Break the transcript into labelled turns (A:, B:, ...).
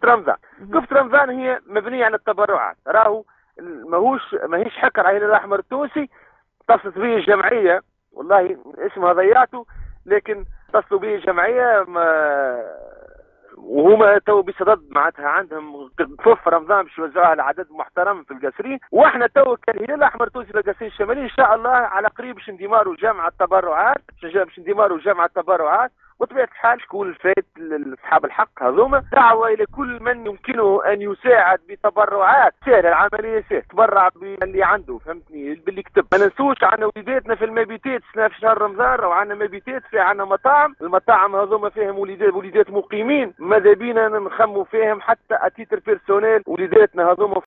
A: رمضان. كفة رمضان هي مبنية على التبرعات، راهو ماهيش حكر على الهلال الأحمر التونسي. اتصلت به جمعية، والله اسمها ضيعته، لكن اتصلوا به جمعية وهما تو بصدد معناتها عندهم صف رمضان باش يوزعوها على عدد محترم في القصرين، واحنا تو كالهلال الاحمر التونسي للقصرين الشمالي ان شاء الله على قريب باش نديماروا جمع التبرعات، وطبيعة الحال شكون الفايت لاصحاب الحق هذوما. دعوة الى كل من يمكنه ان يساعد بتبرعات سهلة، العملية سهلة، تبرع باللي عنده، فهمتني، باللي كتب. ما ننسوش عنا وليداتنا في المبيتات في شهر رمضان، او عنا مبيتات، في عنا مطاعم، المطاعم هذوما فيهم وليدات مقيمين، ماذا بينا نخموا فيهم حتى اتيتر بيرسونيل وليداتنا هذوما